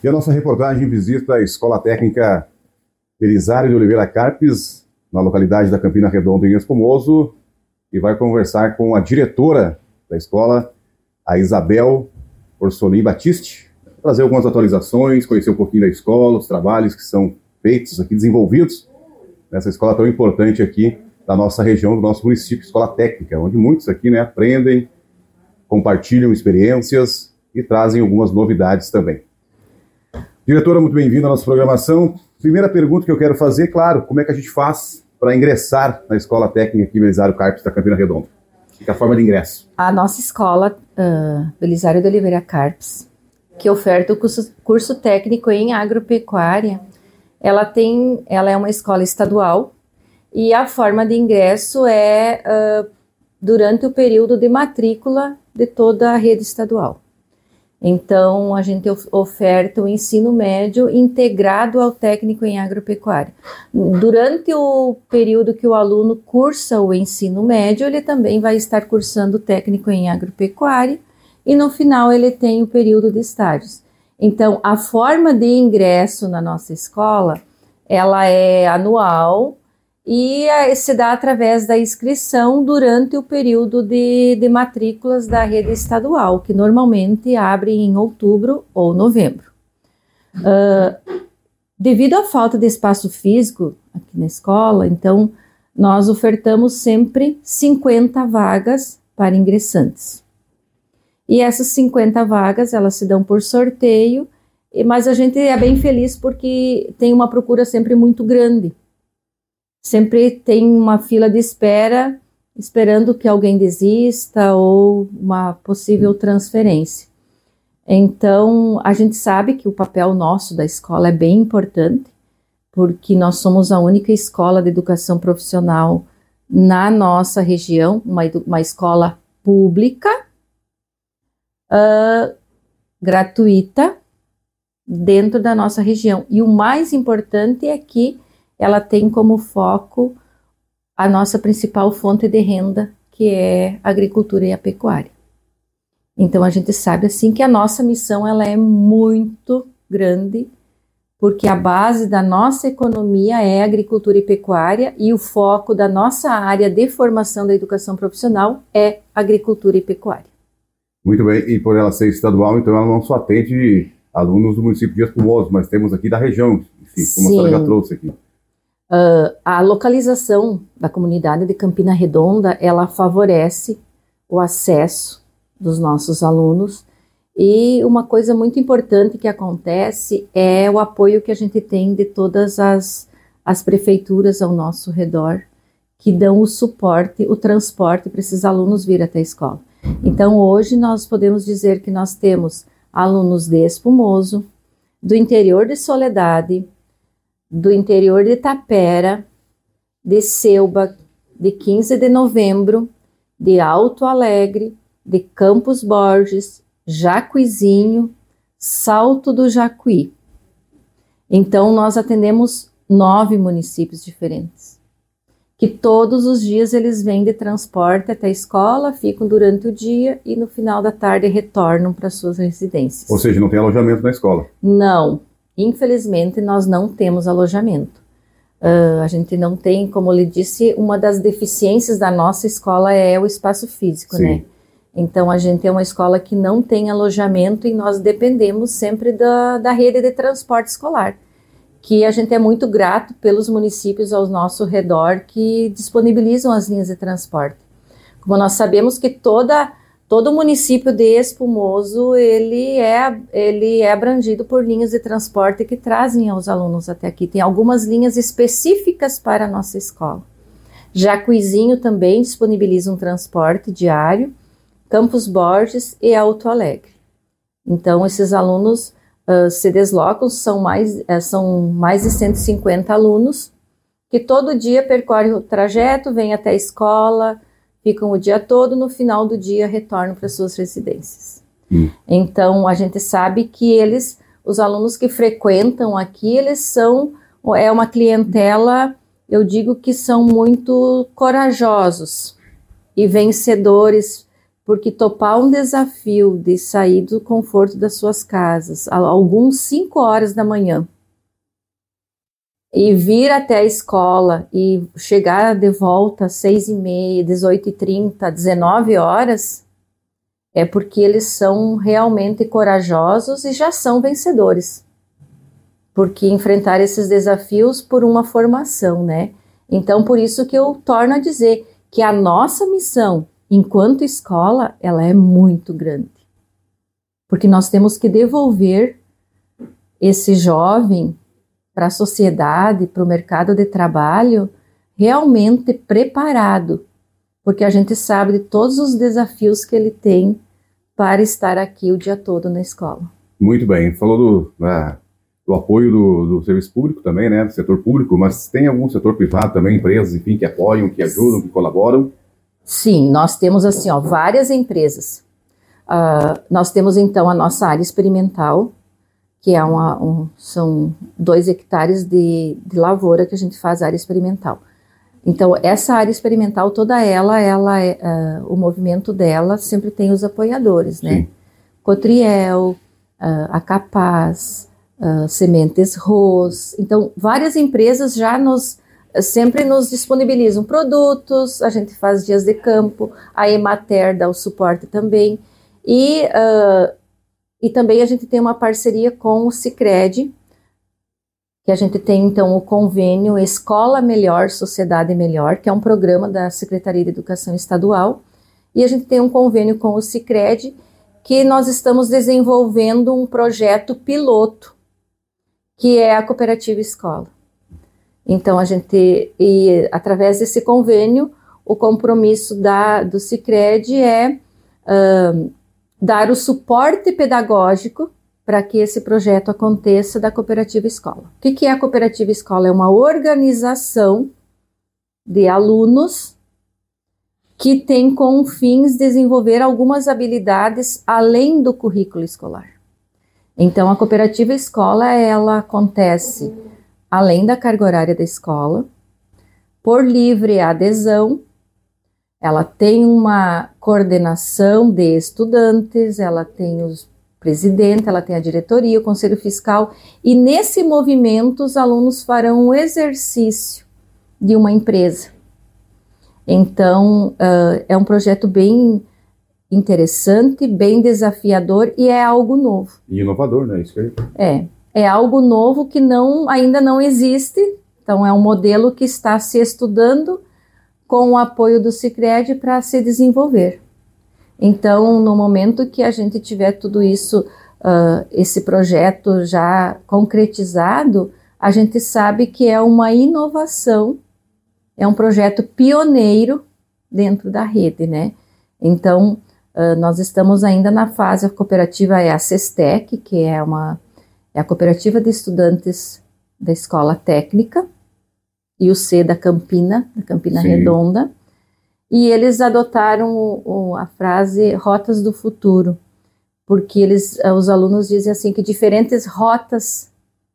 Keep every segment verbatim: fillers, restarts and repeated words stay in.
E a nossa reportagem visita a Escola Técnica Belisário de Oliveira Carpes, na localidade da Campina Redonda, em Espumoso, e vai conversar com a diretora da escola, a Isabel Orsolim Batiste, trazer algumas atualizações, conhecer um pouquinho da escola, os trabalhos que são feitos aqui, desenvolvidos nessa escola tão importante aqui da nossa região, do nosso município, Escola Técnica, onde muitos aqui, né, aprendem, compartilham experiências e trazem algumas novidades também. Diretora, muito bem-vinda à nossa programação. Primeira pergunta que eu quero fazer, claro, como é que a gente faz para ingressar na Escola Técnica aqui Belisário Carpes da Campina Redonda? Que é a forma de ingresso? A nossa escola, uh, Belisário de Oliveira Carpes, que oferta o curso, curso técnico em agropecuária, ela, tem, ela é uma escola estadual e a forma de ingresso é uh, durante o período de matrícula de toda a rede estadual. Então, a gente oferta o ensino médio integrado ao técnico em agropecuária. Durante o período que o aluno cursa o ensino médio, ele também vai estar cursando o técnico em agropecuária e no final ele tem o período de estágios. Então, a forma de ingresso na nossa escola, ela é anual e se dá através da inscrição durante o período de, de matrículas da rede estadual, que normalmente abre em outubro ou novembro. Uh, devido à falta de espaço físico aqui na escola, então, nós ofertamos sempre cinquenta vagas para ingressantes. E essas cinquenta vagas, elas se dão por sorteio, mas a gente é bem feliz porque tem uma procura sempre muito grande. Sempre tem uma fila de espera, esperando que alguém desista ou uma possível transferência. Então, a gente sabe que o papel nosso da escola é bem importante, porque nós somos a única escola de educação profissional na nossa região, uma, uma escola pública, uh, gratuita, dentro da nossa região. E o mais importante é que ela tem como foco a nossa principal fonte de renda, que é a agricultura e a pecuária. Então, a gente sabe, assim, que a nossa missão, ela é muito grande, porque a base da nossa economia é agricultura e pecuária, e o foco da nossa área de formação da educação profissional é agricultura e pecuária. Muito bem, e por ela ser estadual, então ela não só atende alunos do município de Espumoso, mas temos aqui da região, enfim, como a senhora já trouxe aqui. Uh, a localização da comunidade de Campina Redonda, ela favorece o acesso dos nossos alunos, e uma coisa muito importante que acontece é o apoio que a gente tem de todas as, as prefeituras ao nosso redor, que dão o suporte, o transporte para esses alunos vir até a escola. Então, hoje nós podemos dizer que nós temos alunos de Espumoso, do interior de Soledade, do interior de Tapera, de Selba, de quinze de novembro, de Alto Alegre, de Campos Borges, Jacuizinho, Salto do Jacuí. Então, nós atendemos nove municípios diferentes, que todos os dias eles vêm de transporte até a escola, ficam durante o dia e no final da tarde retornam para suas residências. Ou seja, não tem alojamento na escola? Não. Infelizmente, nós não temos alojamento. Uh, a gente não tem, como eu lhe disse, uma das deficiências da nossa escola é o espaço físico, Sim. né? Então, a gente é uma escola que não tem alojamento e nós dependemos sempre da, da rede de transporte escolar, que a gente é muito grato pelos municípios ao nosso redor que disponibilizam as linhas de transporte. Como nós sabemos que toda... Todo município de Espumoso, ele é, ele é abrangido por linhas de transporte que trazem os alunos até aqui. Tem algumas linhas específicas para a nossa escola. Jacuizinho também disponibiliza um transporte diário, Campos Borges e Alto Alegre. Então, esses alunos uh, se deslocam, são mais, uh, são mais de cento e cinquenta alunos, que todo dia percorrem o trajeto, vêm até a escola, ficam o dia todo, no final do dia retornam para suas residências. Hum. Então, a gente sabe que eles, os alunos que frequentam aqui, eles são, é uma clientela, eu digo que são muito corajosos e vencedores porque topar um desafio de sair do conforto das suas casas, alguns cinco horas da manhã, e vir até a escola e chegar de volta às seis e meia, dezoito e trinta, dezenove horas, é porque eles são realmente corajosos e já são vencedores. Porque enfrentar esses desafios por uma formação, né? Então, por isso que eu torno a dizer que a nossa missão, enquanto escola, ela é muito grande. Porque nós temos que devolver esse jovem para a sociedade, para o mercado de trabalho, realmente preparado. Porque a gente sabe de todos os desafios que ele tem para estar aqui o dia todo na escola. Muito bem. Falou do, né, do apoio do, do serviço público também, né, do setor público, mas tem algum setor privado também, empresas, enfim, que apoiam, que ajudam, que colaboram? Sim, nós temos assim, ó, várias empresas. Uh, nós temos então a nossa área experimental, que é uma, um, são dois hectares de, de lavoura que a gente faz área experimental. Então, essa área experimental, toda ela, ela é, uh, o movimento dela sempre tem os apoiadores, né? Sim. Cotriel, uh, a Capaz, uh, Sementes Ros. Então, várias empresas já nos, sempre nos disponibilizam produtos, a gente faz dias de campo, a Emater dá o suporte também. E, uh, e também a gente tem uma parceria com o Sicredi, que a gente tem, então, o convênio Escola Melhor, Sociedade Melhor, que é um programa da Secretaria de Educação Estadual, e a gente tem um convênio com o Sicredi, que nós estamos desenvolvendo um projeto piloto, que é a Cooperativa Escola. Então, a gente, e através desse convênio, o compromisso da, do Sicredi é uh, dar o suporte pedagógico para que esse projeto aconteça da Cooperativa Escola. O que, que é a Cooperativa Escola? É uma organização de alunos que tem com fins desenvolver algumas habilidades além do currículo escolar. Então, a Cooperativa Escola, ela acontece além da carga horária da escola, por livre adesão, ela tem uma coordenação de estudantes, ela tem os presidente, ela tem a diretoria, o conselho fiscal, e nesse movimento os alunos farão um exercício de uma empresa. Então, uh, é um projeto bem interessante, bem desafiador e é algo novo. E inovador, né? Isso aí. É, é algo novo que não, ainda não existe, então é um modelo que está se estudando com o apoio do Sicredi para se desenvolver. Então, no momento que a gente tiver tudo isso, uh, esse projeto já concretizado, a gente sabe que é uma inovação, é um projeto pioneiro dentro da rede, né? Então, uh, nós estamos ainda na fase, a cooperativa é a SESTEC, que é, uma, é a Cooperativa de Estudantes da Escola Técnica, e o C da Campina, da Campina Sim. Redonda. E eles adotaram o, o, a frase rotas do futuro, porque eles, os alunos dizem assim que diferentes rotas,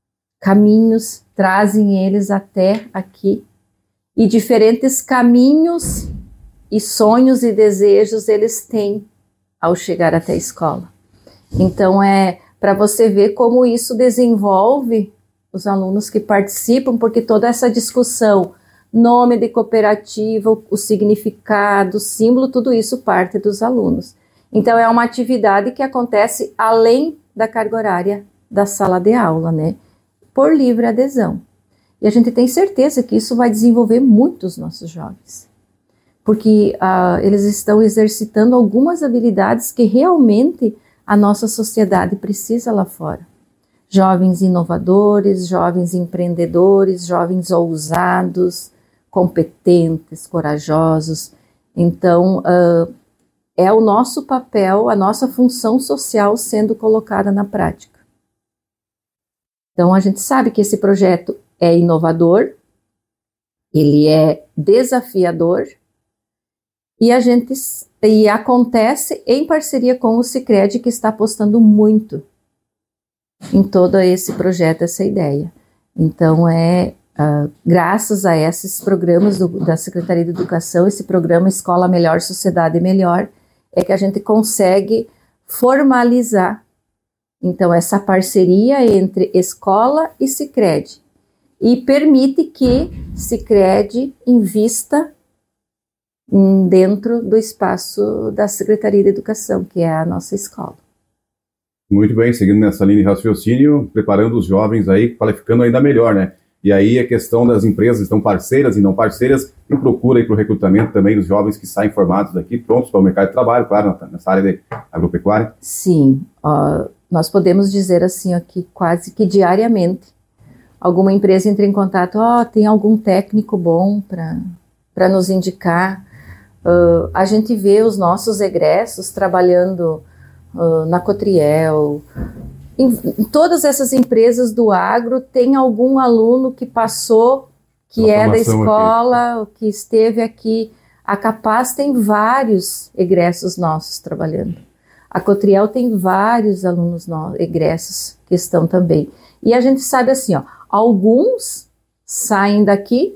caminhos trazem eles até aqui, e diferentes caminhos e sonhos e desejos eles têm ao chegar até a escola. Então é para você ver como isso desenvolve os alunos que participam, porque toda essa discussão, nome de cooperativa, o significado, o símbolo, tudo isso parte dos alunos. Então, é uma atividade que acontece além da carga horária da sala de aula, né? Por livre adesão. E a gente tem certeza que isso vai desenvolver muito os nossos jovens. Porque uh, eles estão exercitando algumas habilidades que realmente a nossa sociedade precisa lá fora. Jovens inovadores, jovens empreendedores, jovens ousados, competentes, corajosos. Então, uh, é o nosso papel, a nossa função social sendo colocada na prática. Então, a gente sabe que esse projeto é inovador, ele é desafiador, e a gente e acontece em parceria com o Sicredi, que está apostando muito em todo esse projeto, essa ideia. Então, é uh, graças a esses programas do, da Secretaria de Educação, esse programa Escola Melhor, Sociedade Melhor, é que a gente consegue formalizar, então, essa parceria entre escola e Sicredi, e permite que Sicredi invista dentro do espaço da Secretaria de Educação, que é a nossa escola. Muito bem, seguindo nessa linha de raciocínio, preparando os jovens aí, qualificando ainda melhor, né? E aí a questão das empresas estão parceiras e não parceiras, tem procura aí para o recrutamento também dos jovens que saem formados daqui, prontos para o mercado de trabalho, claro, nessa área de agropecuária? Sim, uh, nós podemos dizer assim aqui quase que diariamente, alguma empresa entra em contato, ó, oh, tem algum técnico bom para nos indicar. Uh, a gente vê os nossos egressos trabalhando uh, na Cotriel. Em, em todas essas empresas do agro tem algum aluno que passou, que é da escola, aqui. que esteve aqui. A Capaz tem vários egressos nossos trabalhando. A Cotriel tem vários alunos no, egressos que estão também. E a gente sabe assim, ó, alguns saem daqui,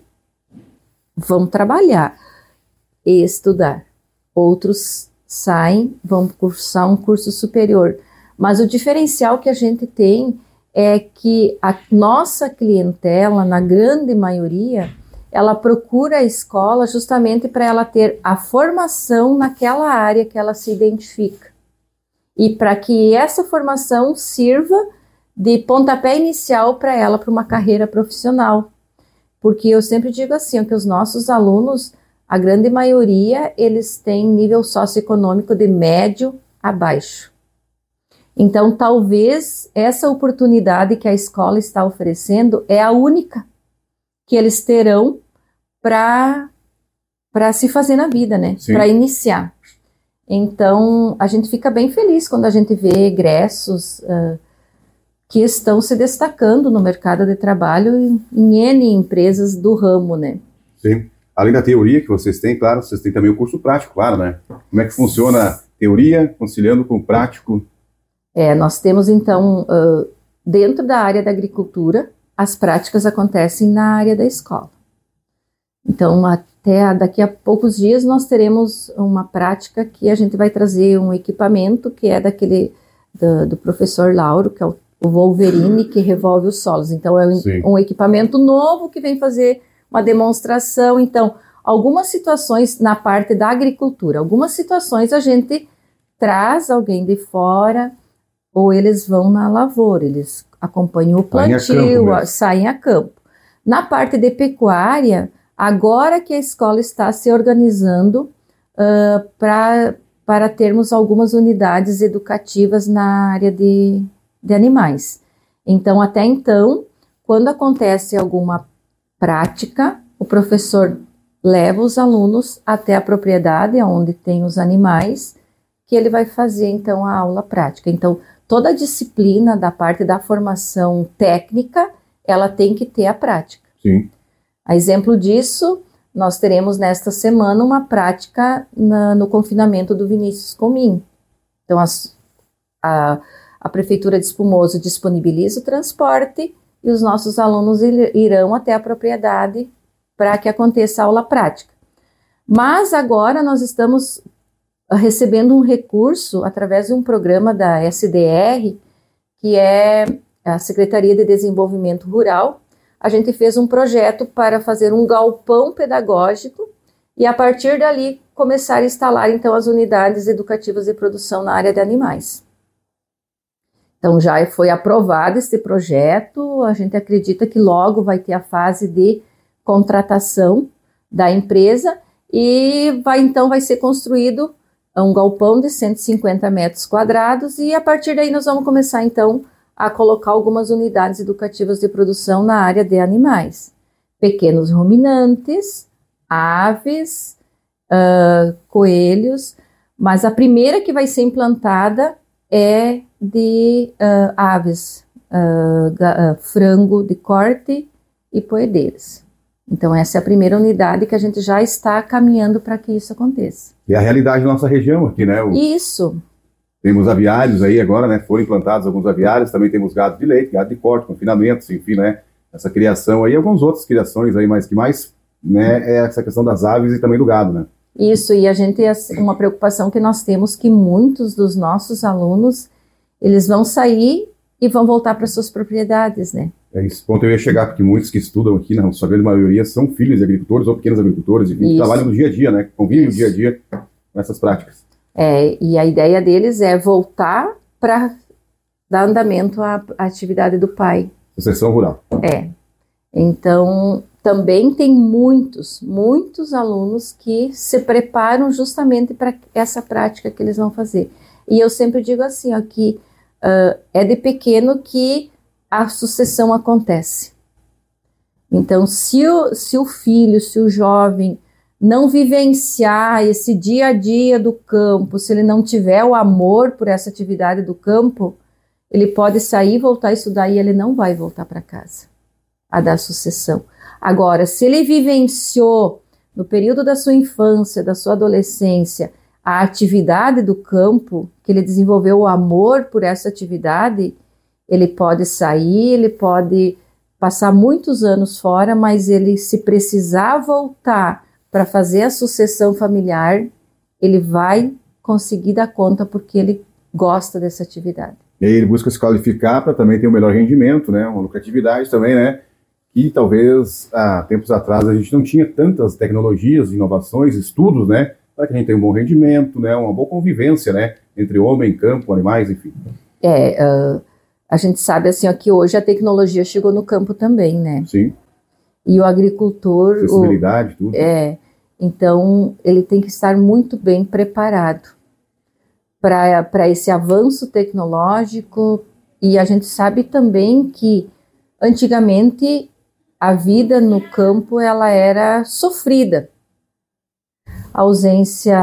vão trabalhar e estudar. Outros saem, vão cursar um curso superior. Mas o diferencial que a gente tem é que a nossa clientela, na grande maioria, ela procura a escola justamente para ela ter a formação naquela área que ela se identifica. E para que essa formação sirva de pontapé inicial para ela, para uma carreira profissional. Porque eu sempre digo assim, que os nossos alunos, a grande maioria, eles têm nível socioeconômico de médio a baixo. Então, talvez essa oportunidade que a escola está oferecendo é a única que eles terão para para se fazer na vida, né? Para iniciar. Então, a gente fica bem feliz quando a gente vê egressos uh, que estão se destacando no mercado de trabalho em, em N empresas do ramo, né? Sim. Além da teoria que vocês têm, claro, vocês têm também o curso prático, claro, né? Como é que funciona a teoria conciliando com o prático? É, nós temos, então, uh, dentro da área da agricultura, as práticas acontecem na área da escola. Então, até daqui a poucos dias, nós teremos uma prática que a gente vai trazer um equipamento que é daquele do, do professor Lauro, que é o, o Wolverine, que revolve os solos. Então, é um, um equipamento novo que vem fazer uma demonstração. Então, algumas situações na parte da agricultura, algumas situações a gente traz alguém de fora, ou eles vão na lavoura, eles acompanham o plantio, saem a campo. Na parte de pecuária, agora que a escola está se organizando uh, pra, para termos algumas unidades educativas na área de, de animais. Então, até então, quando acontece alguma prática, o professor leva os alunos até a propriedade onde tem os animais, que ele vai fazer, então, a aula prática. Então, toda a disciplina da parte da formação técnica, ela tem que ter a prática. Sim. A exemplo disso, nós teremos nesta semana uma prática na, no confinamento do Vinícius Comim. Então, as, a, a Prefeitura de Espumoso disponibiliza o transporte e os nossos alunos irão até a propriedade para que aconteça a aula prática. Mas agora nós estamos recebendo um recurso através de um programa da S D R, que é a Secretaria de Desenvolvimento Rural. A gente fez um projeto para fazer um galpão pedagógico e, a partir dali, começar a instalar, então, as unidades educativas de produção na área de animais. Então, já foi aprovado esse projeto, a gente acredita que logo vai ter a fase de contratação da empresa e vai, então, vai ser construído um galpão de cento e cinquenta metros quadrados e, a partir daí, nós vamos começar, então, a colocar algumas unidades educativas de produção na área de animais. Pequenos ruminantes, aves, uh, coelhos, mas a primeira que vai ser implantada é de uh, aves, uh, uh, frango de corte e poedeiras. Então, essa é a primeira unidade que a gente já está caminhando para que isso aconteça. E a realidade da nossa região aqui, né? O... Isso. Temos aviários aí agora, né? Foram implantados alguns aviários, também temos gado de leite, gado de corte, confinamentos, enfim, né? Essa criação aí, algumas outras criações aí, mas que mais, né, é essa questão das aves e também do gado, né? Isso, e a gente, uma preocupação que nós temos que muitos dos nossos alunos, eles vão sair e vão voltar para suas propriedades, né? É esse ponto eu ia chegar, porque muitos que estudam aqui, na sua grande maioria, são filhos de agricultores ou pequenos agricultores, enfim, que trabalham no dia a dia, né? Convivem no dia a dia com essas práticas. É, e a ideia deles é voltar para dar andamento à, à atividade do pai. Sucessão rural. É. Então, também tem muitos, muitos alunos que se preparam justamente para essa prática que eles vão fazer. E eu sempre digo assim, ó, que uh, é de pequeno que a sucessão acontece. Então, se o, se o filho, se o jovem não vivenciar esse dia a dia do campo, se ele não tiver o amor por essa atividade do campo, ele pode sair, voltar a estudar e ele não vai voltar para casa a dar sucessão. Agora, se ele vivenciou no período da sua infância, da sua adolescência, a atividade do campo, que ele desenvolveu o amor por essa atividade, ele pode sair, ele pode passar muitos anos fora, mas ele, se precisar voltar para fazer a sucessão familiar, ele vai conseguir dar conta porque ele gosta dessa atividade. E aí ele busca se qualificar para também ter um melhor rendimento, né? Uma lucratividade também, né? E talvez há tempos atrás a gente não tinha tantas tecnologias, inovações, estudos, né? Para que a gente tenha um bom rendimento, né? Uma boa convivência, né? Entre homem, campo, animais, enfim. É, uh, a gente sabe assim, ó, que hoje a tecnologia chegou no campo também, né? Sim. E o agricultor... Acessibilidade, o, tudo. É, então ele tem que estar muito bem preparado para esse avanço tecnológico. E a gente sabe também que antigamente a vida no campo ela era sofrida. A ausência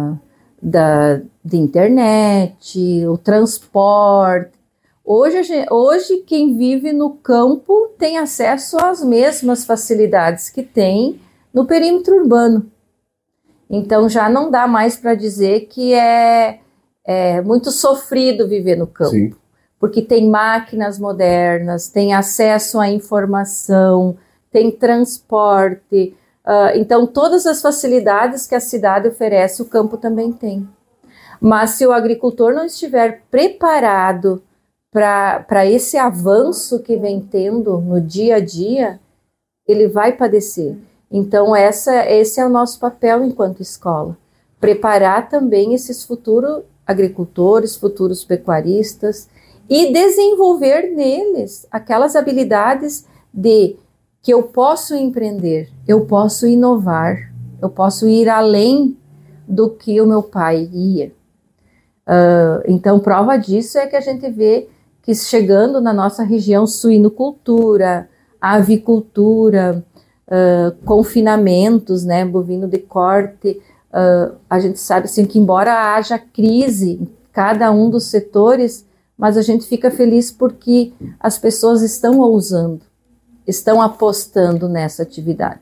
da, de internet, o transporte. Hoje, a gente, hoje quem vive no campo tem acesso às mesmas facilidades que tem no perímetro urbano. Então já não dá mais para dizer que é, é muito sofrido viver no campo. Sim. Porque tem máquinas modernas, tem acesso à informação, tem transporte. Uh, então, todas as facilidades que a cidade oferece, o campo também tem. Mas se o agricultor não estiver preparado para esse avanço que vem tendo no dia a dia, ele vai padecer. Então, essa, esse é o nosso papel enquanto escola. Preparar também esses futuros agricultores, futuros pecuaristas, e desenvolver neles aquelas habilidades de que eu posso empreender, eu posso inovar, eu posso ir além do que o meu pai ia. Uh, então, prova disso é que a gente vê que chegando na nossa região, suinocultura, avicultura, uh, confinamentos, né, bovino de corte, uh, a gente sabe assim, que embora haja crise em cada um dos setores, mas a gente fica feliz porque as pessoas estão ousando, estão apostando nessa atividade.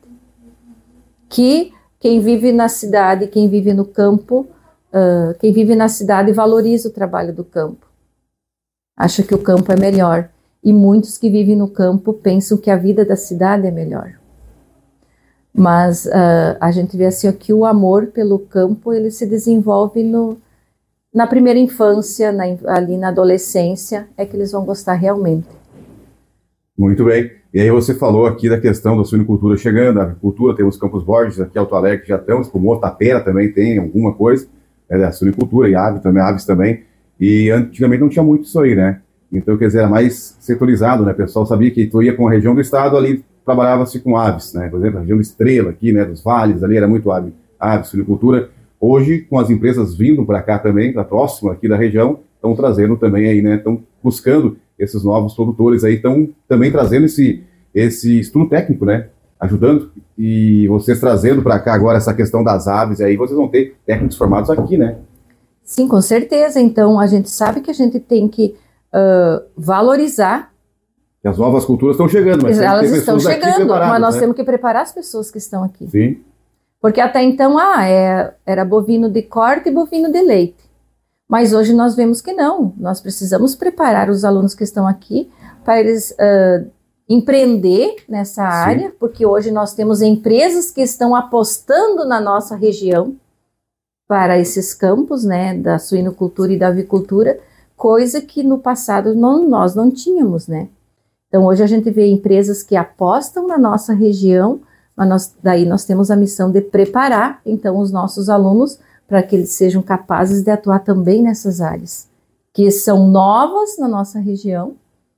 Que quem vive na cidade, quem vive no campo, uh, quem vive na cidade valoriza o trabalho do campo. Acha que o campo é melhor. E muitos que vivem no campo pensam que a vida da cidade é melhor. Mas uh, a gente vê assim que o amor pelo campo ele se desenvolve no Na primeira infância, na, ali na adolescência, é que eles vão gostar realmente. Muito bem. E aí você falou aqui da questão da suinocultura chegando, a agricultura, temos Campos Borges, aqui Alto Alegre já estamos, como Tapera também tem alguma coisa, é da suinocultura e ave também, aves também. E antigamente não tinha muito isso aí, né? Então, quer dizer, era mais setorizado, né? O pessoal sabia que tu ia com a região do estado, ali trabalhava-se com aves, né? Por exemplo, a região do Estrela aqui, né? Dos vales, ali era muito ave, ave, suinocultura. Hoje, com as empresas vindo para cá também, para próximo aqui da região, estão trazendo também aí, né? Estão buscando esses novos produtores aí, estão também trazendo esse, esse estudo técnico, né? Ajudando. E vocês trazendo para cá agora essa questão das aves, aí vocês vão ter técnicos formados aqui, né? Sim, com certeza. Então, a gente sabe que a gente tem que uh, valorizar. E as novas culturas estão chegando, mas elas estão chegando, mas nós né? temos que preparar as pessoas que estão aqui. Sim. Porque até então, ah, é, era bovino de corte e bovino de leite. Mas hoje nós vemos que não. Nós precisamos preparar os alunos que estão aqui para eles uh, empreender nessa área, porque hoje nós temos empresas que estão apostando na nossa região. para esses campos, né, da suinocultura e da avicultura, coisa que no passado não, nós não tínhamos, né? Então hoje a gente vê empresas que apostam na nossa região, mas nós, daí nós temos a missão de preparar então os nossos alunos para que eles sejam capazes de atuar também nessas áreas, que são novas na nossa região,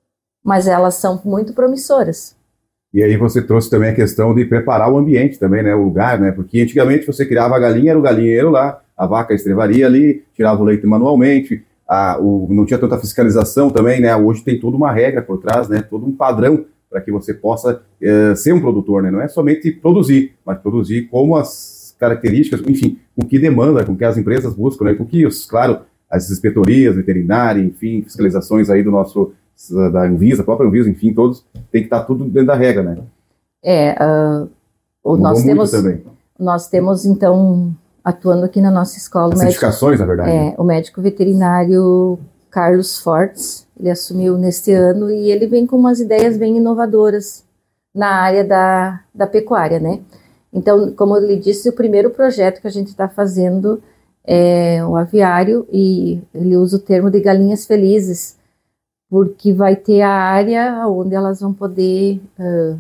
mas elas são muito promissoras. E aí você trouxe também a questão de preparar o ambiente também, né, o lugar, né, porque antigamente você criava a galinha, era o galinheiro lá, a vaca estrevaria ali, tirava o leite manualmente, a, o, não tinha tanta fiscalização também, né, hoje tem toda uma regra por trás, né, todo um padrão para que você possa é, ser um produtor, né, não é somente produzir, mas produzir como as características, enfim, com que demanda, com que as empresas buscam, né, com que, os, claro, as inspetorias veterinárias, enfim, fiscalizações aí do nosso, da Anvisa, a própria Anvisa, enfim, todos, tem que estar tudo dentro da regra, né. É, uh, o, nós, temos, nós temos, então, atuando aqui na nossa escola... As certificações, na verdade. É, o médico veterinário Carlos Fortes, ele assumiu neste ano e ele vem com umas ideias bem inovadoras na área da, da pecuária, né. Então, como eu lhe disse, o primeiro projeto que a gente está fazendo é o aviário e ele usa o termo de galinhas felizes, porque vai ter a área onde elas vão poder uh,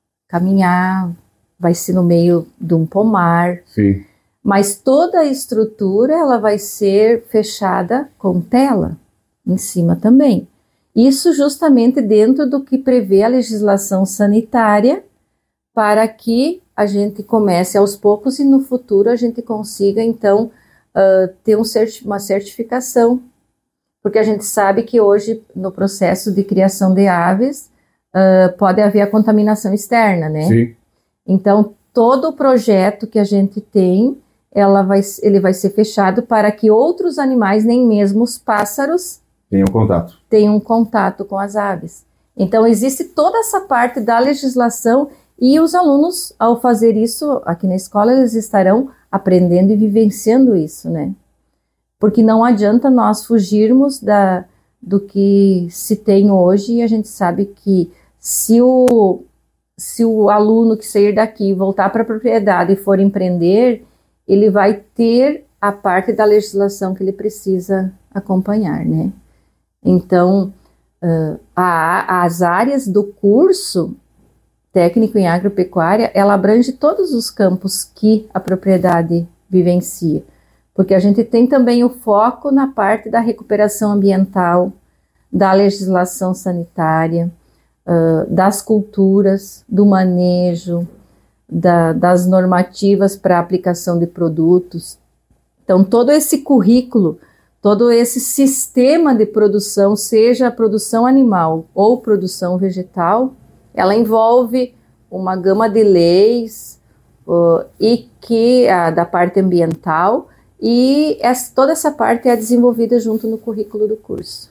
caminhar, vai ser no meio de um pomar. Sim. Mas toda a estrutura ela vai ser fechada com tela em cima também. Isso justamente dentro do que prevê a legislação sanitária, para que a gente comece aos poucos e no futuro a gente consiga então uh, ter um certi- uma certificação. Porque a gente sabe que hoje, no processo de criação de aves, uh, pode haver a contaminação externa, né? Sim. Então, todo o projeto que a gente tem, ela vai, ele vai ser fechado para que outros animais, nem mesmo os pássaros, tenham contato. tenham contato com as aves. Então, existe toda essa parte da legislação e os alunos, ao fazer isso aqui na escola, eles estarão aprendendo e vivenciando isso, né? Porque não adianta nós fugirmos da, do que se tem hoje, e a gente sabe que se o, se o aluno que sair daqui voltar para a propriedade e for empreender, ele vai ter a parte da legislação que ele precisa acompanhar, né? Então, uh, a, as áreas do curso técnico em agropecuária, ela abrange todos os campos que a propriedade vivencia. Porque a gente tem também o foco na parte da recuperação ambiental, da legislação sanitária, uh, das culturas, do manejo, da, das normativas para aplicação de produtos. Então, todo esse currículo, todo esse sistema de produção, seja a produção animal ou produção vegetal, ela envolve uma gama de leis uh, e que uh, da parte ambiental. E essa, toda essa parte é desenvolvida junto no currículo do curso.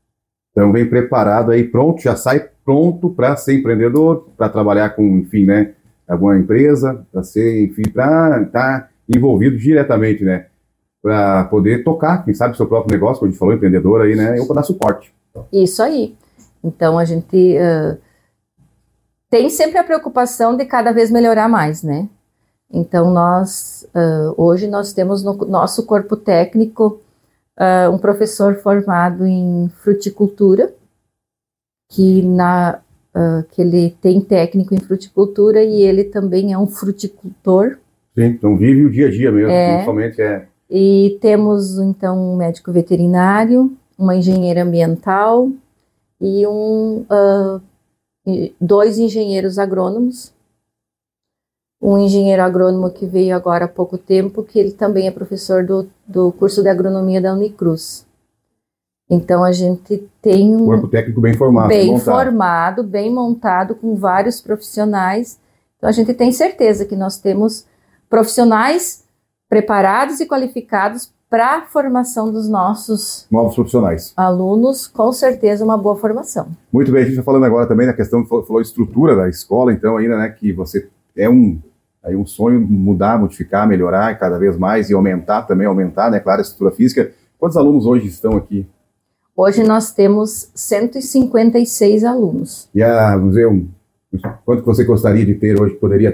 Então vem preparado aí, pronto, já sai pronto para ser empreendedor, para trabalhar com, enfim, né, alguma empresa, para ser, enfim, para estar envolvido diretamente, né, para poder tocar, quem sabe, seu próprio negócio, como a gente falou, empreendedor aí, né, ou para dar suporte. Isso aí. Então a gente uh, tem sempre a preocupação de cada vez melhorar mais, né? Então, nós, uh, hoje nós temos no nosso corpo técnico uh, um professor formado em fruticultura, que, na, uh, que ele tem técnico em fruticultura e ele também é um fruticultor. Sim, então vive o dia a dia mesmo, é, somente é... E temos, então, um médico veterinário, uma engenheira ambiental e um, uh, dois engenheiros agrônomos. Um engenheiro agrônomo que veio agora há pouco tempo, que ele também é professor do, do curso de agronomia da Unicruz. Então, a gente tem um... corpo técnico bem formado. Bem montado. formado, bem montado, com vários profissionais. Então, a gente tem certeza que nós temos profissionais preparados e qualificados para a formação dos nossos novos profissionais. Alunos, com certeza uma boa formação. Muito bem, a gente está falando agora também na questão, falou estrutura da escola, então ainda, né, que você é um... aí um sonho mudar, modificar, melhorar cada vez mais e aumentar também, aumentar, né, claro, a estrutura física. Quantos alunos hoje estão aqui? Hoje nós temos cento e cinquenta e seis alunos. E a, vamos ver, um, quanto você gostaria de ter hoje, poderia ter?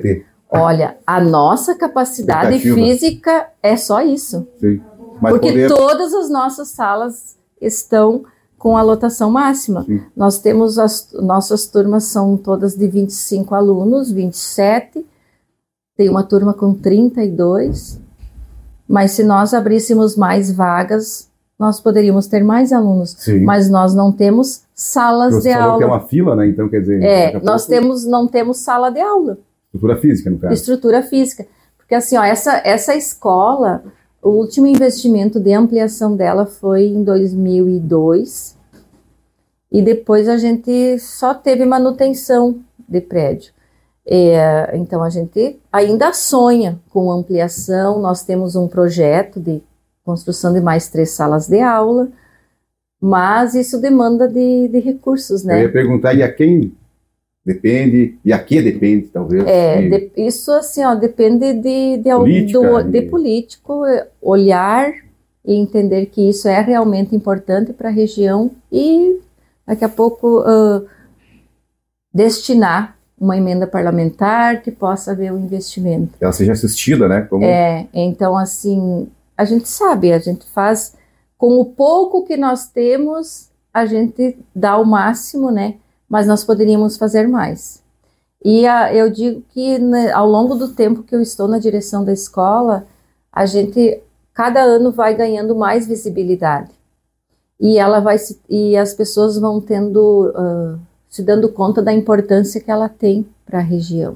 Olha, a nossa capacidade física é só isso. Sim. Mas porque poder... todas as nossas salas estão com a lotação máxima. Sim. Nós temos, as nossas turmas são todas de vinte e cinco alunos, vinte e sete, tem uma turma com trinta e dois, mas se nós abríssemos mais vagas, nós poderíamos ter mais alunos. Sim. Mas nós não temos salas Você de falou aula. Que é uma fila, né? Então, quer dizer... É, nós pouco... temos, não temos sala de aula. Estrutura física, no caso. Estrutura física. Porque assim, ó, essa, essa escola... O último investimento de ampliação dela foi em dois mil e dois e depois a gente só teve manutenção de prédio. É, então a gente ainda sonha com ampliação, nós temos um projeto de construção de mais três salas de aula, mas isso demanda de, de recursos, né? Eu ia perguntar, e a quem depende, e a que depende, talvez? É, de... de, isso assim, ó, depende de, de, Política, do, de... de político olhar e entender que isso é realmente importante para a região e daqui a pouco uh, destinar uma emenda parlamentar que possa haver um investimento. Ela seja assistida, né? Como... É, então assim, a gente sabe, a gente faz com o pouco que nós temos, a gente dá o máximo, né? Mas nós poderíamos fazer mais. E a, eu digo que né, ao longo do tempo que eu estou na direção da escola, a gente, cada ano vai ganhando mais visibilidade. E, ela vai se, e as pessoas vão tendo, uh, se dando conta da importância que ela tem para a região.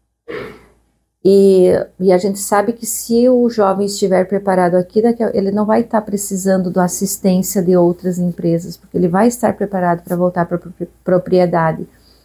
E, e a gente sabe que se o jovem estiver preparado aqui, ele não vai estar precisando da assistência de outras empresas, porque ele vai estar preparado para voltar para a propriedade.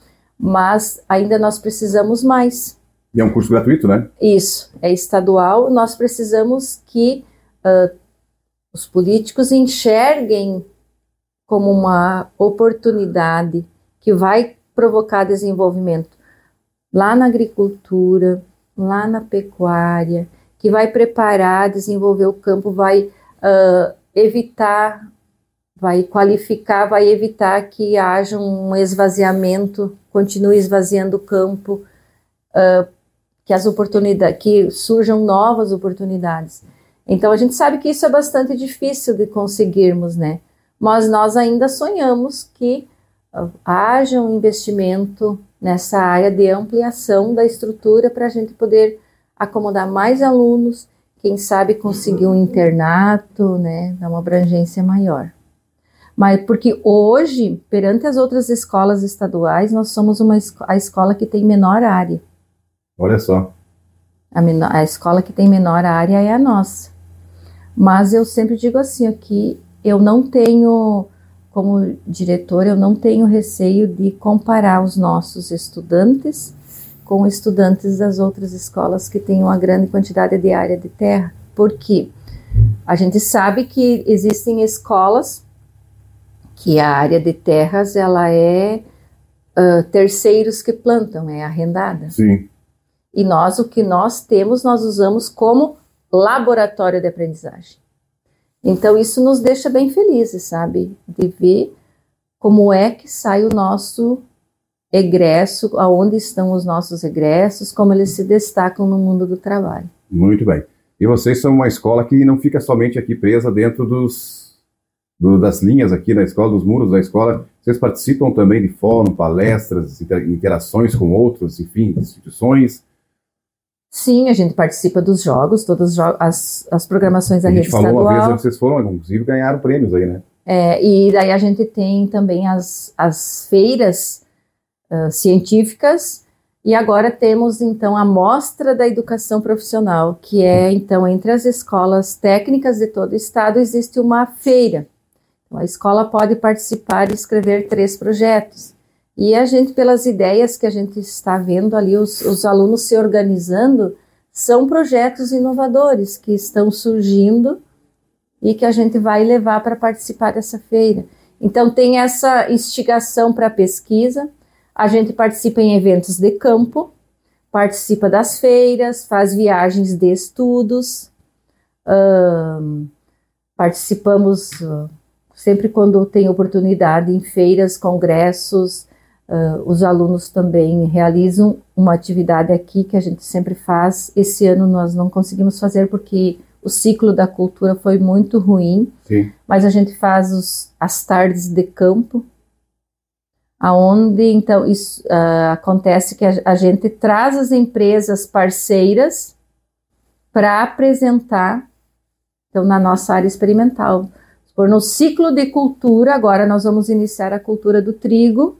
Mas ainda nós precisamos mais. E é um curso gratuito, né? Isso, é estadual. Nós precisamos que uh, os políticos enxerguem como uma oportunidade que vai provocar desenvolvimento lá na agricultura, lá na pecuária, que vai preparar, desenvolver o campo, vai uh, evitar, vai qualificar, vai evitar que haja um esvaziamento, continue esvaziando o campo, uh, que as oportunidades, que surjam novas oportunidades. Então a gente sabe que isso é bastante difícil de conseguirmos, né? Mas nós ainda sonhamos que uh, haja um investimento nessa área de ampliação da estrutura para a gente poder acomodar mais alunos, quem sabe conseguir um internato, né, dar uma abrangência maior. Mas porque hoje, perante as outras escolas estaduais, nós somos uma a escola que tem menor área. Olha só. A, menor, a escola que tem menor área é a nossa. Mas eu sempre digo assim, que eu não tenho... Como diretora, eu não tenho receio de comparar os nossos estudantes com estudantes das outras escolas que têm uma grande quantidade de área de terra, porque a gente sabe que existem escolas que a área de terras ela é uh, terceiros que plantam, é arrendada. Sim. E nós, o que nós temos, nós usamos como laboratório de aprendizagem. Então, isso nos deixa bem felizes, sabe? De ver como é que sai o nosso egresso, aonde estão os nossos egressos, como eles se destacam no mundo do trabalho. Muito bem. E vocês são uma escola que não fica somente aqui presa dentro dos, do, das linhas aqui na escola, dos muros da escola. Vocês participam também de fórum, palestras, interações com outras, enfim, instituições. Sim, a gente participa dos jogos, todas as, as programações da rede estadual. A gente falou uma vez que vocês foram, inclusive, ganharam prêmios aí, né? É, e daí a gente tem também as, as feiras uh, científicas e agora temos, então, a Mostra da Educação Profissional, que é, então, entre as escolas técnicas de todo o estado, existe uma feira. Então, a escola pode participar e escrever três projetos. E a gente, pelas ideias que a gente está vendo ali, os, os alunos se organizando, são projetos inovadores que estão surgindo e que a gente vai levar para participar dessa feira. Então, tem essa instigação para pesquisa, a gente participa em eventos de campo, participa das feiras, faz viagens de estudos, hum, participamos uh, sempre quando tem oportunidade em feiras, congressos, Uh, os alunos também realizam uma atividade aqui que a gente sempre faz. Esse ano nós não conseguimos fazer porque o ciclo da cultura foi muito ruim. Sim. Mas a gente faz os, as tardes de campo, aonde então isso uh, acontece que a, a gente traz as empresas parceiras para apresentar, então, na nossa área experimental. Por no ciclo de cultura, agora nós vamos iniciar a cultura do trigo.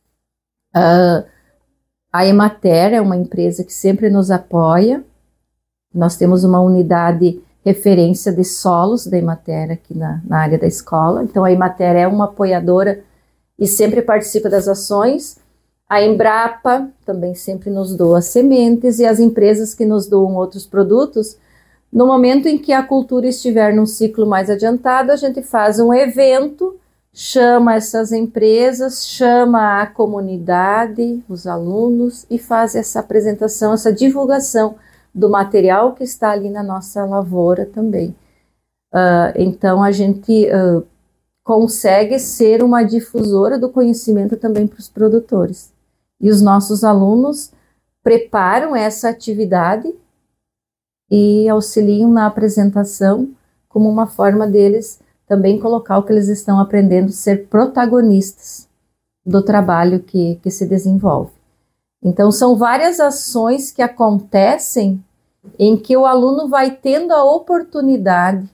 Uh, a Emater é uma empresa que sempre nos apoia. Nós temos uma unidade referência de solos da Emater aqui na, na área da escola. Então, a Emater é uma apoiadora e sempre participa das ações. A Embrapa também sempre nos doa sementes, e as empresas que nos doam outros produtos. No momento em que a cultura estiver num ciclo mais adiantado, a gente faz um evento, chama essas empresas, chama a comunidade, os alunos, e faz essa apresentação, essa divulgação do material que está ali na nossa lavoura também. Uh, então, a gente uh, consegue ser uma difusora do conhecimento também para os produtores. E os nossos alunos preparam essa atividade e auxiliam na apresentação como uma forma deles também colocar o que eles estão aprendendo, ser protagonistas do trabalho que, que se desenvolve. Então, são várias ações que acontecem em que o aluno vai tendo a oportunidade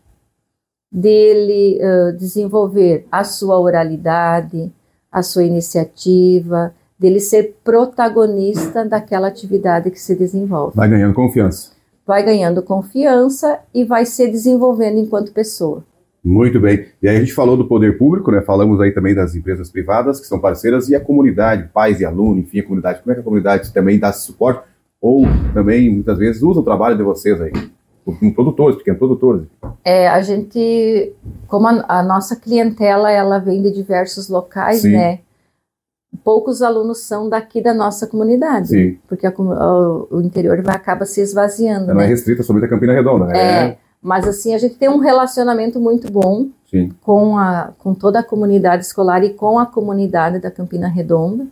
dele uh, desenvolver a sua oralidade, a sua iniciativa, dele ser protagonista daquela atividade que se desenvolve. Vai ganhando confiança. Vai ganhando confiança e vai se desenvolvendo enquanto pessoa. Muito bem. E aí a gente falou do poder público, né? Falamos aí também das empresas privadas que são parceiras e a comunidade, pais e alunos, enfim, a comunidade. Como é que a comunidade também dá suporte ou também, muitas vezes, usa o trabalho de vocês aí? Como produtores, pequenos produtores. É, a gente, como a, a nossa clientela, ela vem de diversos locais, Sim. né? Poucos alunos são daqui da nossa comunidade, Sim. porque a, o, o interior vai, acaba se esvaziando. Não né? é restrita somente a Campina Redonda, né? É, mas assim, a gente tem um relacionamento muito bom Sim. com, a, com toda a comunidade escolar e com a comunidade da Campina Redonda.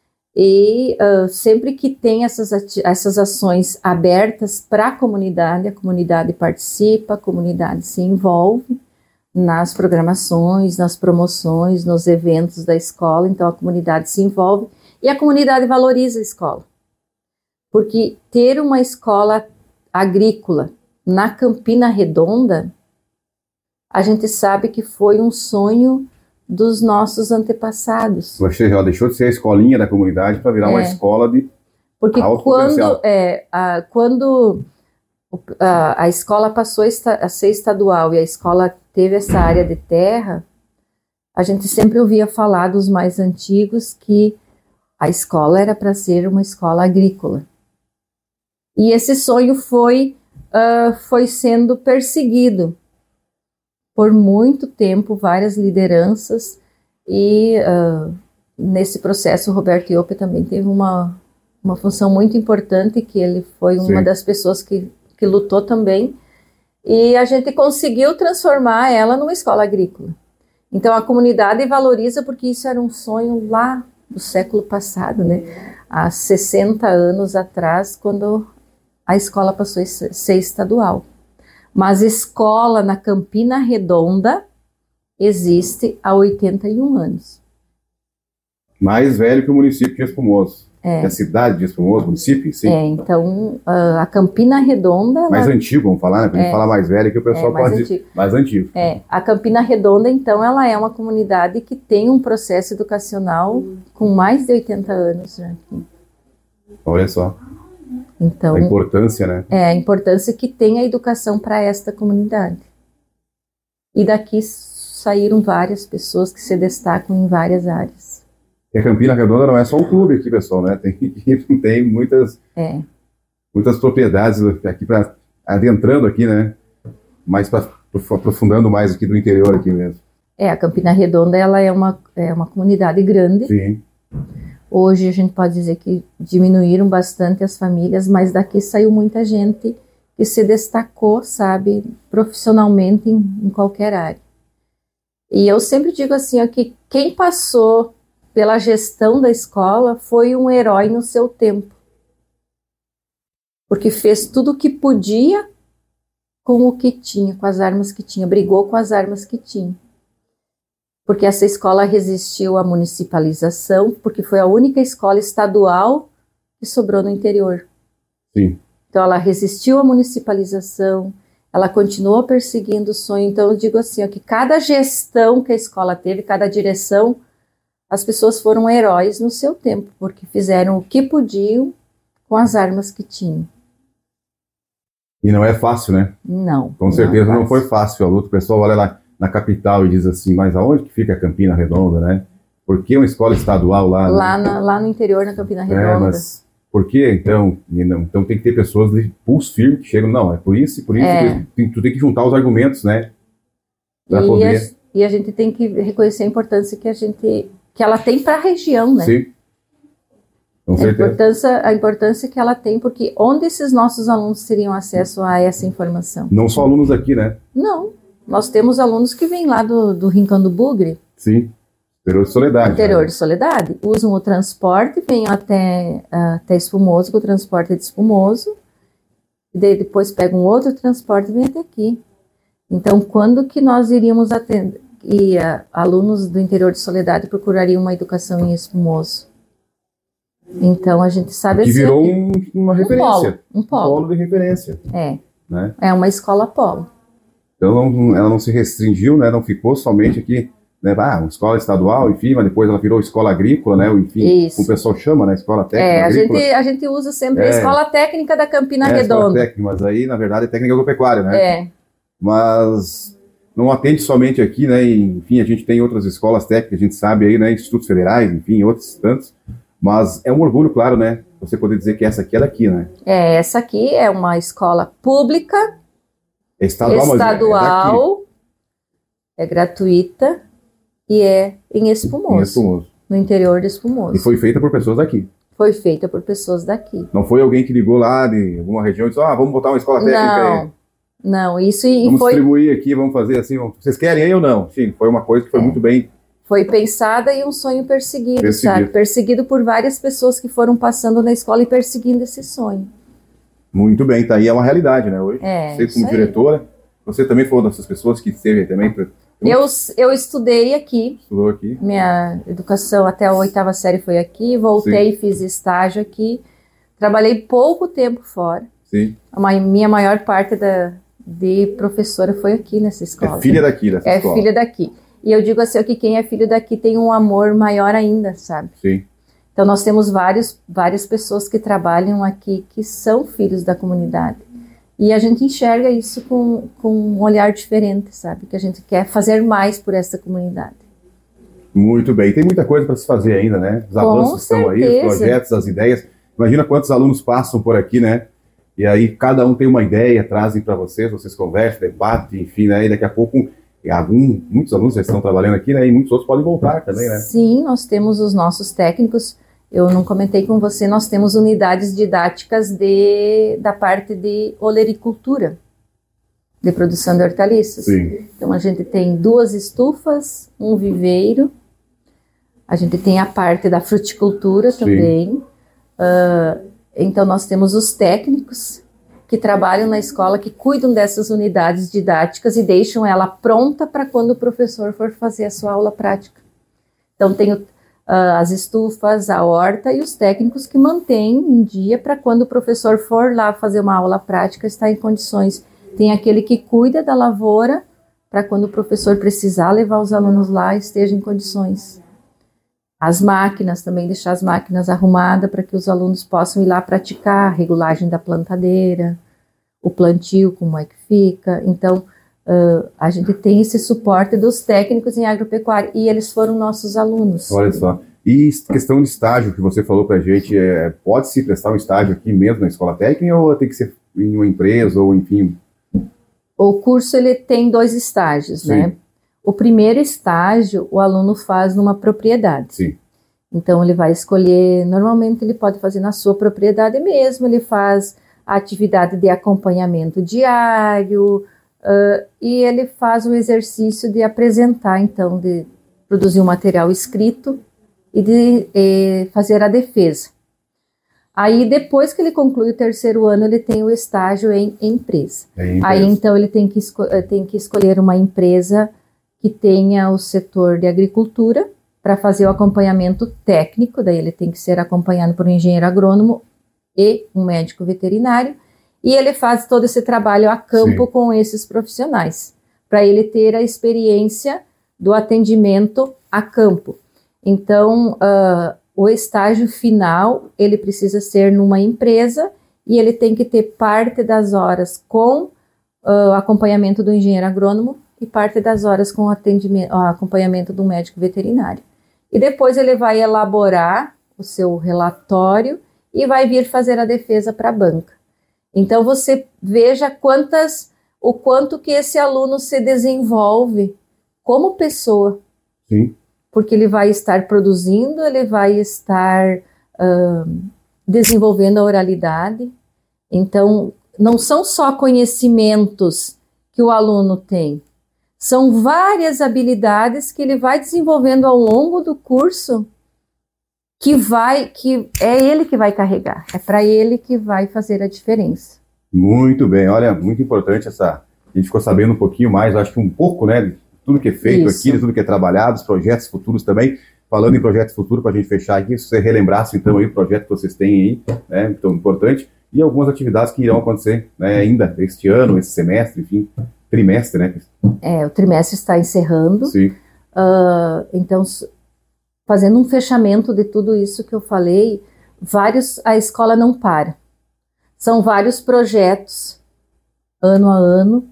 E uh, sempre que tem essas, essas ações abertas para a comunidade, a comunidade participa, a comunidade se envolve nas programações, nas promoções, nos eventos da escola. Então a comunidade se envolve e a comunidade valoriza a escola. Porque ter uma escola agrícola na Campina Redonda, a gente sabe que foi um sonho dos nossos antepassados. Você já deixou de ser a escolinha da comunidade para virar é. uma escola de Porque alto quando, potencial. é, a, quando a, a escola passou a ser estadual e a escola teve essa área de terra, a gente sempre ouvia falar dos mais antigos que a escola era para ser uma escola agrícola. E esse sonho foi, uh, foi sendo perseguido por muito tempo, várias lideranças, e uh, nesse processo o Roberto Iope também teve uma, uma função muito importante, que ele foi uma Sim. das pessoas que, que lutou também, e a gente conseguiu transformar ela numa escola agrícola. Então a comunidade valoriza, porque isso era um sonho lá do século passado, né? Há sessenta anos atrás, quando a escola passou a ser estadual. Mas escola na Campina Redonda existe há oitenta e um anos. Mais velho que o município de Espumoso. É. A cidade de Espumoso, município, sim. É, então a Campina Redonda... Mais ela... antigo, vamos falar, né? Pra gente é. falar mais velho, que o pessoal é, mais pode antigo. dizer. Mais antigo. É, a Campina Redonda, então, ela é uma comunidade que tem um processo educacional com mais de oitenta anos já aqui. Olha só. Então, a importância, né? É, a importância que tem a educação para esta comunidade. E daqui saíram várias pessoas que se destacam em várias áreas. E a Campina Redonda não é só um clube aqui, pessoal, né? Tem, tem muitas, é. muitas propriedades aqui, pra, adentrando aqui, né? Mais pra, aprofundando mais aqui do interior aqui mesmo. É, a Campina Redonda, ela é uma, é uma comunidade grande. Sim. Hoje a gente pode dizer que diminuíram bastante as famílias, mas daqui saiu muita gente que se destacou, sabe, profissionalmente em, em qualquer área. E eu sempre digo assim, ó, que quem passou pela gestão da escola, foi um herói no seu tempo. Porque fez tudo o que podia com o que tinha, com as armas que tinha, brigou com as armas que tinha. Porque essa escola resistiu à municipalização, porque foi a única escola estadual que sobrou no interior. Sim. Então ela resistiu à municipalização, ela continuou perseguindo o sonho. Então eu digo assim, ó, que cada gestão que a escola teve, cada direção, as pessoas foram heróis no seu tempo, porque fizeram o que podiam com as armas que tinham. E não é fácil, né? Não. Com certeza não, não foi fácil a luta. O pessoal olha lá na capital e diz assim, mas aonde que fica a Campina Redonda, né? Por que uma escola estadual lá? Lá, né? na, lá no interior, na Campina Redonda. É, mas por que então? Então tem que ter pessoas de pulso firme que chegam, não, é por isso e por isso. É. Tu, tu tem que juntar os argumentos, né? Pra E, poder... a, e a gente tem que reconhecer a importância que a gente, que ela tem para a região, né? Sim. Com a certeza. importância, a importância que ela tem, porque onde esses nossos alunos teriam acesso a essa informação? Não só alunos aqui, né? Não. Nós temos alunos que vêm lá do, do Rincão do Bugre. Sim. Interior de Soledade. Interior né? de Soledade. Usam o transporte, vêm até, até Espumoso, que o transporte é de Espumoso. E daí depois pegam outro transporte e vêm até aqui. Então, quando que nós iríamos atender? E uh, alunos do interior de Soledade procurariam uma educação em Espumoso. Então, a gente sabe... Que assim, virou um, uma referência. Um polo. Um polo. Um polo de referência. É. Né? É uma escola polo. Então, não, ela não se restringiu, né? Não ficou somente aqui, né? Ah, uma escola estadual, enfim, mas depois ela virou escola agrícola, né? Enfim, Isso. como o pessoal chama, né? Escola técnica É, a agrícola. gente, a gente usa sempre É. a escola técnica da Campina É, escola Redonda. técnica, mas aí, na verdade, é técnica agropecuária, né? É. Mas não atende somente aqui, né? E, enfim, a gente tem outras escolas técnicas, a gente sabe aí, né? Institutos federais, enfim, outros tantos. Mas é um orgulho, claro, né? Você poder dizer que essa aqui é daqui, né? É, essa aqui é uma escola pública, É estadual, mas é- estadual, é daqui. é gratuita e é em Espumoso, Em Espumoso. no interior de Espumoso. E foi feita por pessoas daqui. Foi feita por pessoas daqui. Não foi alguém que ligou lá de alguma região e disse, ah, vamos botar uma escola técnica aí. Não, não, isso e Vamos foi, distribuir aqui, vamos fazer assim, vamos- vocês querem aí ou não? Sim, foi uma coisa que foi É. muito bem. foi pensada e um sonho perseguido, Perseguido. sabe? Perseguido por várias pessoas que foram passando na escola e perseguindo esse sonho. Muito bem, tá aí, é uma realidade, né, hoje. É, Você isso como aí. diretora, você também foi uma dessas pessoas que esteve também, pra- Eu, eu estudei aqui, estudou aqui. minha educação até a oitava série foi aqui, voltei, fiz estágio aqui, trabalhei pouco tempo fora. Sim, A ma- minha maior parte da, de professora foi aqui nessa escola. é filha daqui dessa É escola. filha daqui. E eu digo assim, ó, que quem é filho daqui tem um amor maior ainda, sabe? Sim, Então nós temos vários, várias pessoas que trabalham aqui que são filhos da comunidade. E a gente enxerga isso com, com um olhar diferente, sabe? Que a gente quer fazer mais por essa comunidade. muito bem. Tem muita coisa para se fazer ainda, né? Os Com avanços estão aí, os certeza. projetos, as ideias. Imagina quantos alunos passam por aqui, né? E aí cada um tem uma ideia, trazem para vocês, vocês conversam, debatem, enfim, né? E daqui a pouco, algum, muitos alunos já estão trabalhando aqui, né? E muitos outros podem voltar também, né? Sim, nós temos os nossos técnicos. Eu não comentei com você, nós temos unidades didáticas de, da parte de olericultura, de produção de hortaliças. Sim. Então a gente tem duas estufas, um viveiro, a gente tem a parte da fruticultura Sim. também. Ah, então nós temos os técnicos que trabalham na escola, que cuidam dessas unidades didáticas e deixam ela pronta para quando o professor for fazer a sua aula prática. Então tem o, ah, as estufas, a horta e os técnicos que mantêm em dia para quando o professor for lá fazer uma aula prática estar em condições. Tem aquele que cuida da lavoura para quando o professor precisar levar os alunos lá esteja em condições. As máquinas também, deixar as máquinas arrumadas para que os alunos possam ir lá praticar a regulagem da plantadeira, o plantio, como é que fica. Então, uh, a gente tem esse suporte dos técnicos em agropecuária e eles foram nossos alunos. Olha só. E questão de estágio que você falou pra gente, é, pode-se prestar um estágio aqui mesmo na escola técnica ou tem que ser em uma empresa ou enfim? O curso ele tem dois estágios, Sim. né? O primeiro estágio o aluno faz numa propriedade. Sim. Então ele vai escolher, normalmente ele pode fazer na sua propriedade mesmo, ele faz a atividade de acompanhamento diário uh, e ele faz o exercício de apresentar, então, de produzir um material escrito e de eh, fazer a defesa. Aí, depois que ele conclui o terceiro ano, ele tem o estágio em empresa. É empresa. Aí, então, ele tem que, esco- tem que escolher uma empresa que tenha o setor de agricultura para fazer o acompanhamento técnico, daí ele tem que ser acompanhado por um engenheiro agrônomo e um médico veterinário, e ele faz todo esse trabalho a campo Sim. com esses profissionais, para ele ter a experiência do atendimento a campo. Então, uh, o estágio final, ele precisa ser numa empresa e ele tem que ter parte das horas com uh, acompanhamento do engenheiro agrônomo e parte das horas com atendimento, uh, acompanhamento do médico veterinário. E depois ele vai elaborar o seu relatório e vai vir fazer a defesa para a banca. Então, você veja quantas, o quanto que esse aluno se desenvolve como pessoa. Sim. Porque ele vai estar produzindo, ele vai estar uh, desenvolvendo a oralidade. Então, não são só conhecimentos que o aluno tem, são várias habilidades que ele vai desenvolvendo ao longo do curso, que vai, que é ele que vai carregar, é para ele que vai fazer a diferença. Muito bem, olha, muito importante essa. A gente ficou sabendo um pouquinho mais, acho que um pouco, né? Tudo que é feito Isso. aqui, de tudo que é trabalhado, os projetos futuros também. Falando em projetos futuros, para a gente fechar aqui, se você relembrasse então aí o projeto que vocês têm aí, né, então importante, e algumas atividades que irão acontecer, né, ainda este ano, esse semestre, enfim, trimestre, né? É, o trimestre está encerrando. Sim. Uh, então, fazendo um fechamento de tudo isso que eu falei, vários, a escola não para. São vários projetos, ano a ano.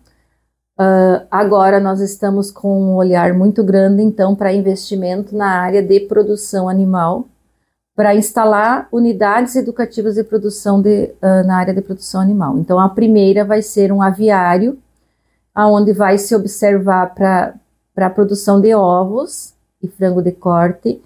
Uh, agora nós estamos com um olhar muito grande, então, para investimento na área de produção animal, para instalar unidades educativas de produção de, uh, na área de produção animal. Então, a primeira vai ser um aviário, onde vai se observar para a produção de ovos e frango de corte,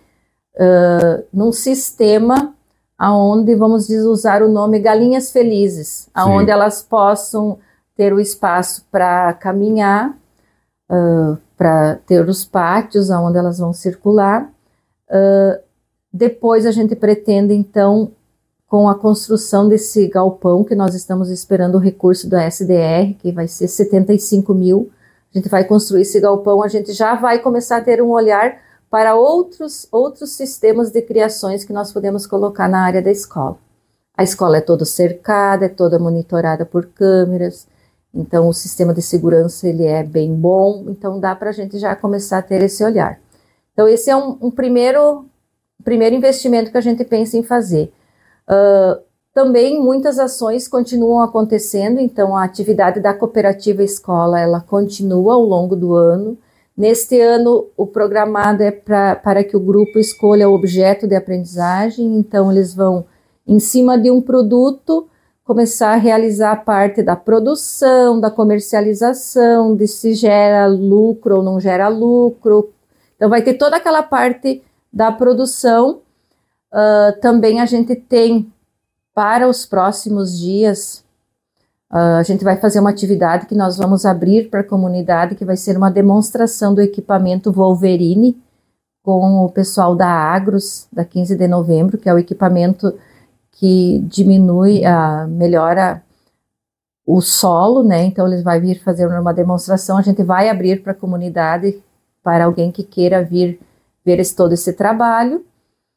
uh, num sistema onde vamos usar o nome Galinhas Felizes, onde elas possam ter o espaço para caminhar, uh, para ter os pátios onde elas vão circular. Uh, depois a gente pretende, então, com a construção desse galpão, que nós estamos esperando o recurso do S D R, que vai ser setenta e cinco mil, a gente vai construir esse galpão, a gente já vai começar a ter um olhar para outros, outros sistemas de criações que nós podemos colocar na área da escola. A escola é toda cercada, é toda monitorada por câmeras, então o sistema de segurança ele é bem bom, então dá para a gente já começar a ter esse olhar. Então esse é um, um primeiro, primeiro investimento que a gente pensa em fazer. Uh, também muitas ações continuam acontecendo, então a atividade da cooperativa escola ela continua ao longo do ano. Neste ano o programado é pra, para que o grupo escolha o objeto de aprendizagem, então eles vão em cima de um produto começar a realizar a parte da produção, da comercialização, de se gera lucro ou não gera lucro. Então vai ter toda aquela parte da produção. Uh, também a gente tem para os próximos dias, uh, a gente vai fazer uma atividade que nós vamos abrir para a comunidade, que vai ser uma demonstração do equipamento Wolverine com o pessoal da Agros, da quinze de novembro, que é o equipamento que diminui, uh, melhora o solo, né? Então eles vão vir fazer uma demonstração, a gente vai abrir para a comunidade, para alguém que queira vir ver esse, todo esse trabalho.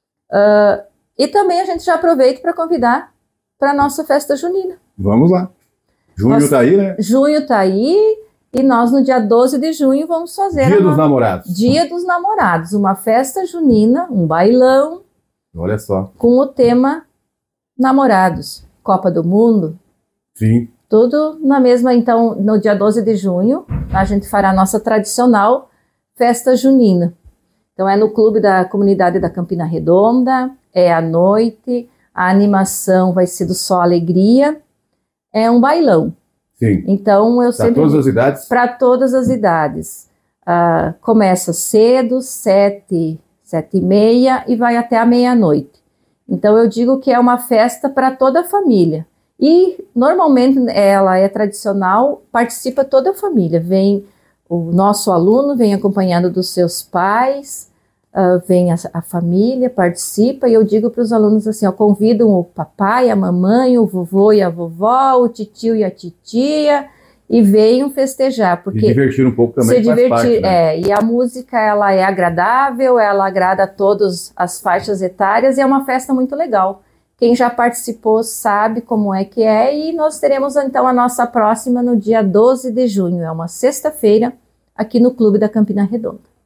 Uh, e também a gente já aproveita para convidar para a nossa festa junina. Vamos lá. Junho está aí, né? Junho está aí e nós no dia doze de junho vamos fazer Dia uma, dos Namorados. Dia dos Namorados, uma festa junina, um bailão. Olha só. Com o tema Namorados, Copa do Mundo. Sim. Tudo na mesma, então, no dia doze de junho, a gente fará a nossa tradicional festa junina. Então, é no clube da comunidade da Campina Redonda, é à noite, a animação vai ser do Só Alegria, é um bailão. Sim. Então, eu sempre... Para todas as idades? Para todas as idades. Uh, começa cedo, sete, sete e meia, e vai até a meia-noite. Então, eu digo que é uma festa para toda a família. E, normalmente, ela é tradicional, participa toda a família. Vem o nosso aluno, vem acompanhado dos seus pais, uh, vem a, a família, participa, e eu digo para os alunos assim, ó, convidam o papai, a mamãe, o vovô e a vovó, o titio e a titia, e venham festejar, porque se divertir um pouco também se divertir, faz parte, né? É, e a música, ela é agradável, ela agrada a todas as faixas etárias, e é uma festa muito legal. Quem já participou sabe como é que é, e nós teremos então a nossa próxima no dia doze de junho, é uma sexta-feira, aqui no Clube da Campina Redonda.